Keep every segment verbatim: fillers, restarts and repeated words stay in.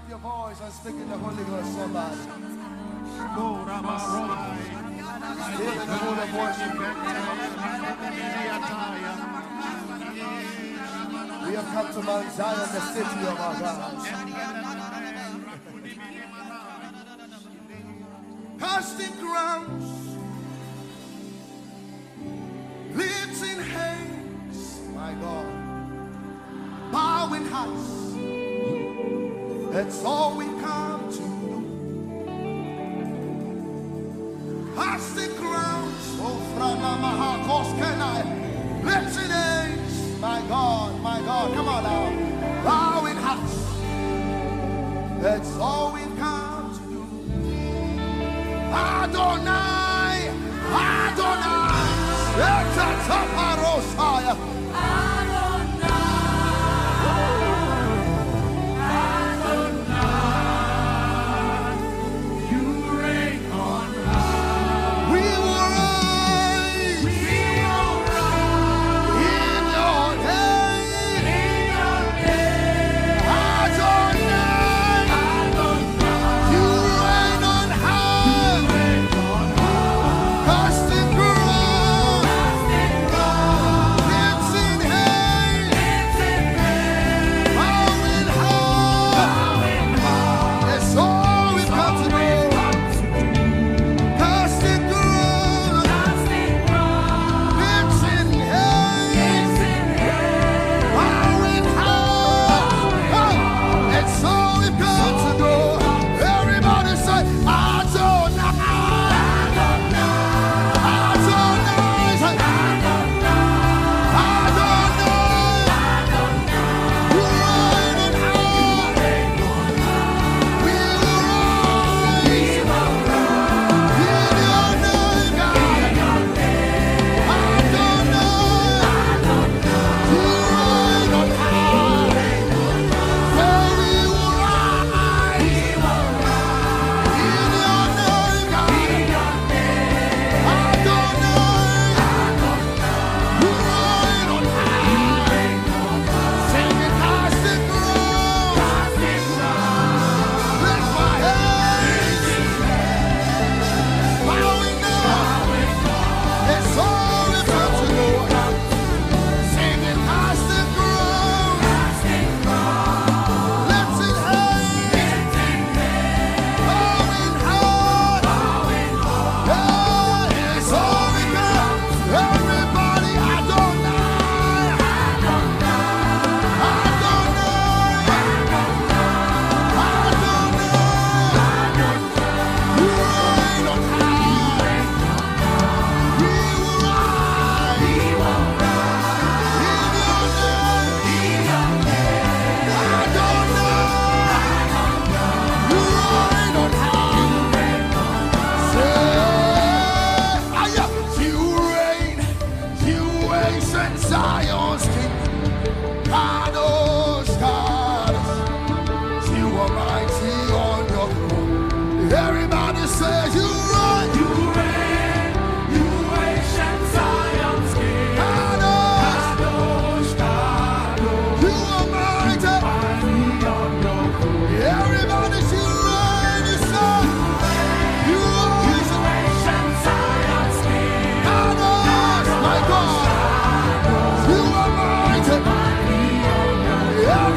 your voice and speak in the Holy Ghost, somebody. Still in the mood of worship. We have come to Mount Zion, the city of our God. Casting crowns, lifting hands, my God, bowing hearts. That's all we come to do. Casting crowns, oh Frana Mahakoskenai, lifting hands, my God, my God, come on now, bowing hearts. That's all we come to do. Adonai, Adonai, Etataparosaya.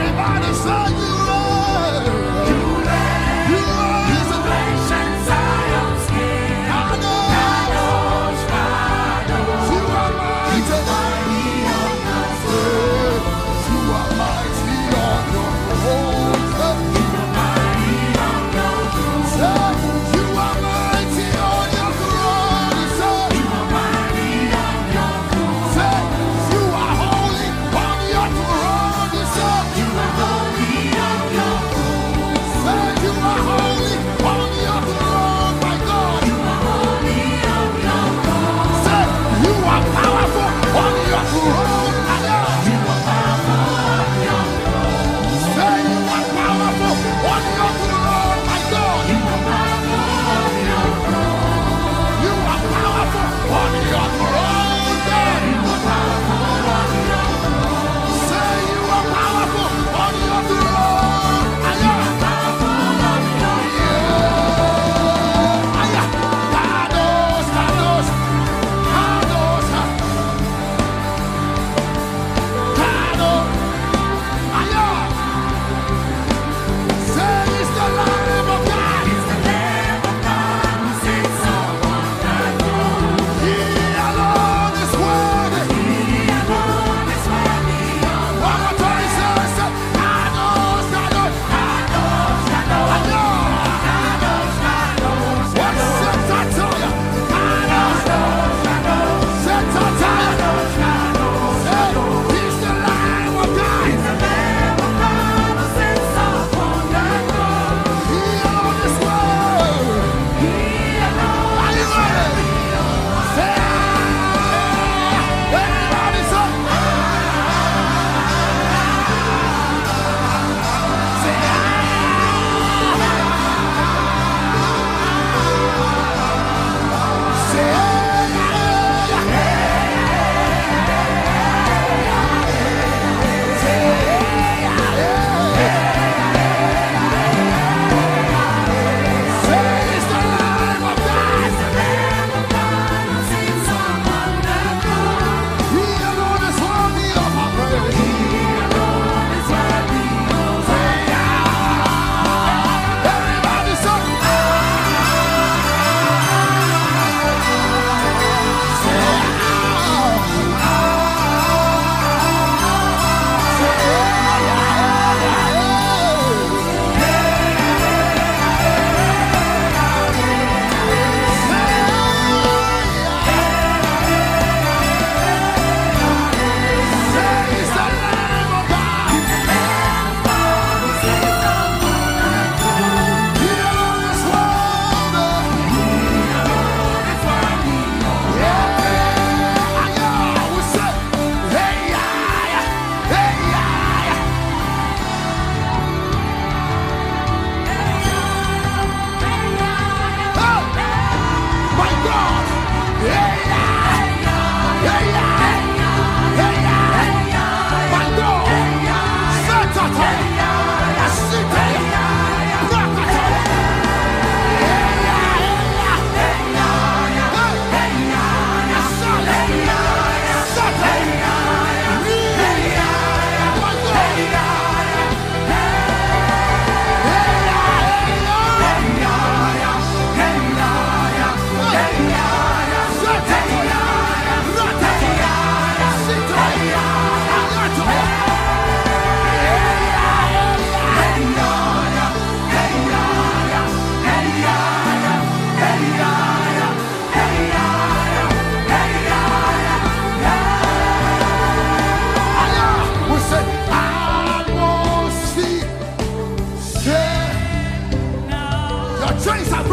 You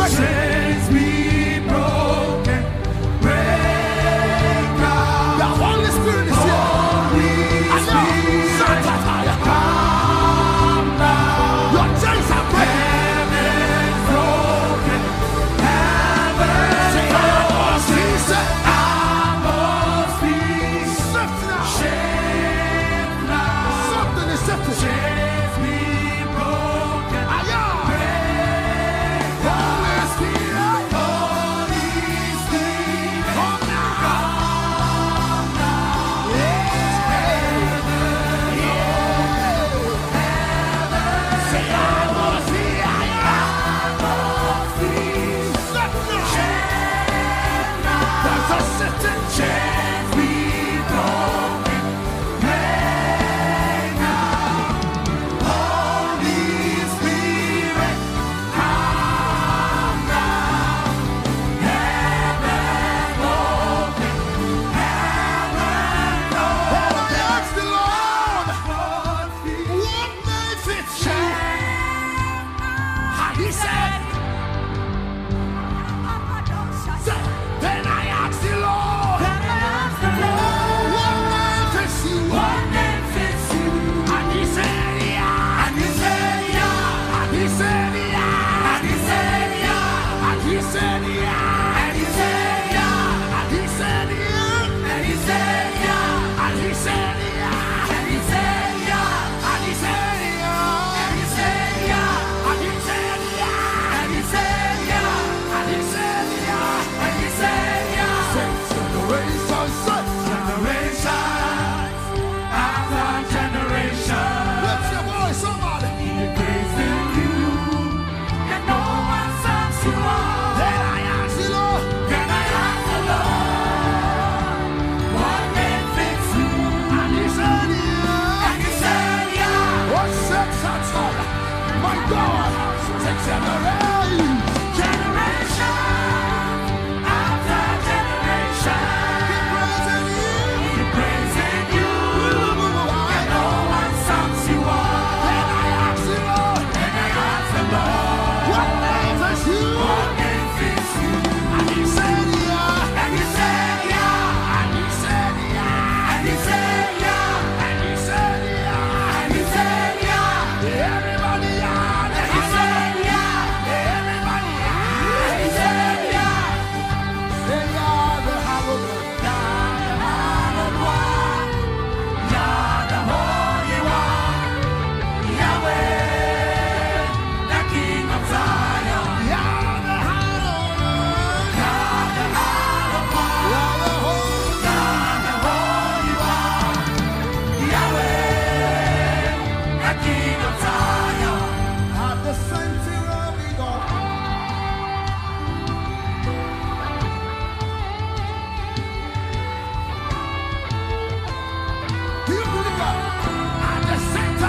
break it. Chains be broken. Break out. The Holy Spirit is here. Holy I know. Spirit, Satataya. come down. Your chains are breaking. Heaven's broken. Heaven's Say, I must be set. I must be Shift now. shift now. Something is shifting. Chains be broken. Aya. Break Holy Spirit. Holy Spirit, Come now. come down. Say, I must be. Aya. Shift now. There's a shifting. Chains be broken. Break now. Holy Spirit, come down. Heaven open. Heaven And I asked the Lord, open. what may fit you? And he said, say, then I asked the Lord, what may fit you? What name fits you? And he said, yeah. And he said, yeah. And he said, yeah. And he said, yeah. And he said, yeah. And he said, yeah. And he said, yeah. And he said, yeah. And he said, yeah. And he said, yeah. And he said, yeah. And he said, yeah. And he said, yeah. And he said, yeah. And he said, yeah. And he said, yeah. Say, generation, say, Generations after generations, lift your voice, somebody. He praised in you, and no one sums you up. Then I asked the Lord, Then I asked the Lord, what name fits you? and he said, yeah. And he said, yeah. What sex that's all? My God, say generation. Generation after generation, Keep praising you. He praised in you, and no one sums you up. Then I asked the Lord, Then I asked the Lord, what name is you? what name fits you? And he said, yeah. And he said, yeah. And he said, yeah. And he said, yeah. And he said, yeah. And he said, yeah. Everybody, yeah. And he said, yeah. Everybody, And he yeah. said, yeah. Say, yeah, the hallowed. You're the hallowed one. You're the holy one. Yahweh, the King of Zion. Yeah, the hallowed. You're the hallowed one. Yeah, the holy. You're the holy one. Yahweh, the King of Zion. At the center of it all. Do you believe that? At the center.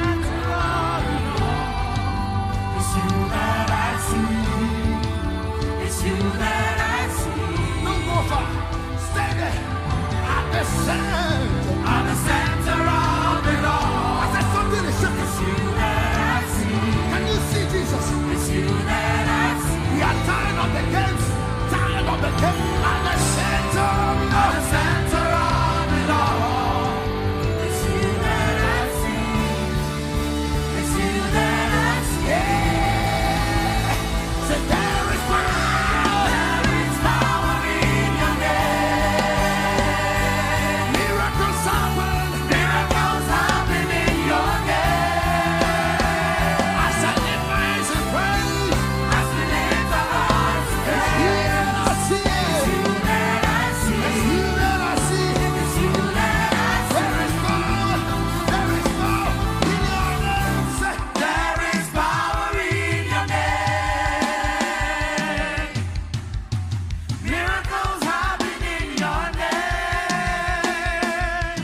It's you that I see. It's you that I see. No go far. Stay there. At the center. At the center of it all. I said something is shifting. It's you that I see. Can you see Jesus? It's you that I see. We are tired of the games. Tired of the game. At the center of it At all. the center of it all. It's you that I see. It's you that I see. Yeah. Say there is power. There is power in your name. Miracles happen. Miracles happen in your name. I said lift my hands and praise. As we lift our voice, It's here I see it's it. you that I see. It's here that I see it. It's you that I see. There is power. There is power in your name. Say, There is power in your name. Miracles happen in your name.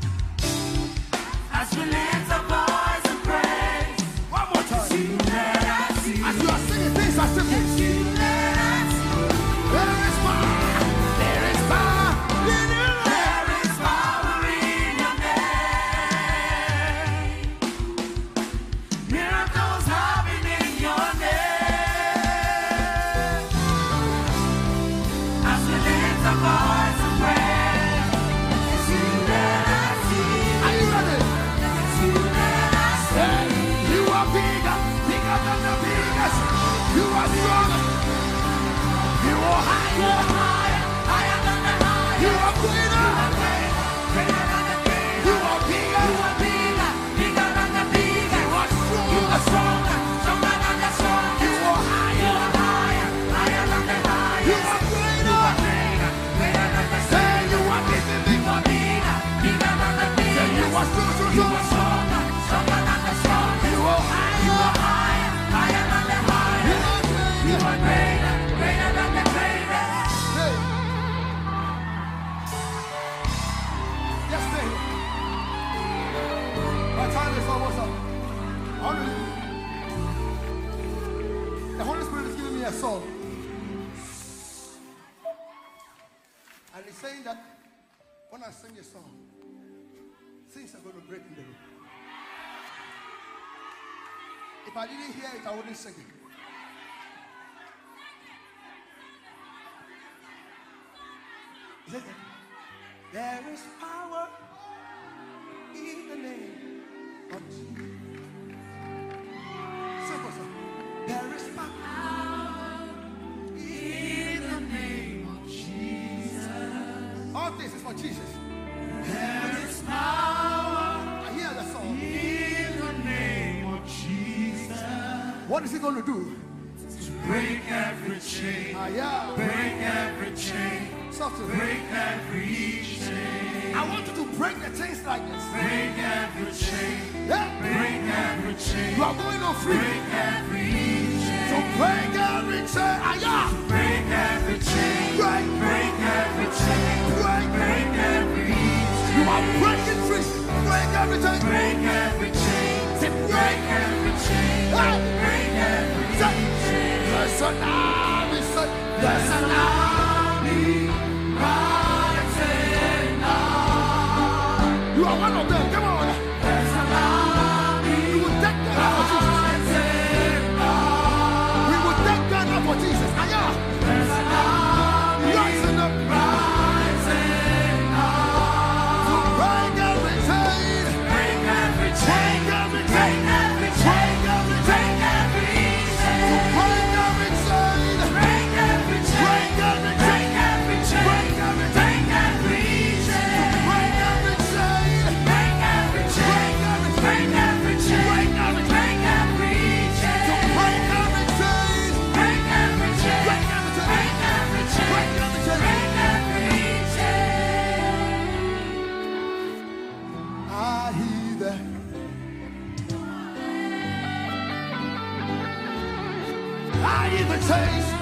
As we lift our voice and praise, one more it's time. you that I see. As you are singing, things are shifting. It's you that I see. There is power. There is power in your name. There is power in your name. Miracles happen in your name. You are stronger. You are higher. higher than the highest. You are greater. Greater than the greatest. You are bigger. You are bigger, bigger than the biggest. You are You are stronger. stronger, stronger than the strongest. You are You higher. are higher, higher than the highest. You are greater. Greater, greater than the Say you are big, big, big. You are bigger, bigger than the Say biggest. you are strong, strong, You strong. are stronger, stronger than the strongest. You are You are higher. higher, higher than the You highest. are You greater. are greater, greater than the greatest. Hey. Just stay here. My time is almost up. I want to- The Holy Spirit is giving me a song. And he's saying that when I sing a song, things are going to break in the room. If I didn't hear it, I wouldn't sing it. He said, there is power in the name of Jesus. Simple song. There is power in the name of Jesus. All this is for Jesus. There is power. I hear the song. In the name of Jesus. What is he going to do? To break every chain, Ah, yeah. break every chain, Soft to break every chain, I want you to break the chains like this. break every chain, Yeah. break every chain, You are going on free. break every chain, So break every chain. Ah, yeah. break every chain, Break. break every chain, Break. break every You chain, are breaking free. Break every chain. break every chain, Say break every chain, Hey. break every Say, chain. there's an army. Say, there's an army. Rising up, You are one of them. Come on. there's an army We will take Ghana for Jesus. rising up. We will take Ghana for Jesus. Ah, yeah. There's an army Rising up. rising up. To break every chain. Break every Break chain, every break chain. every chain, Break every chain. break every chain, Break every chain. break every chain, Break every chain. break every chain, Break every chain. break every chain, Break every chain. break every chain, Break every chain. break every chain, Break every chain. break every chain. Break every chain. Break every chain. Break every chain. Break every chain. Break every chain. Break every chain. I hear the I hear the chains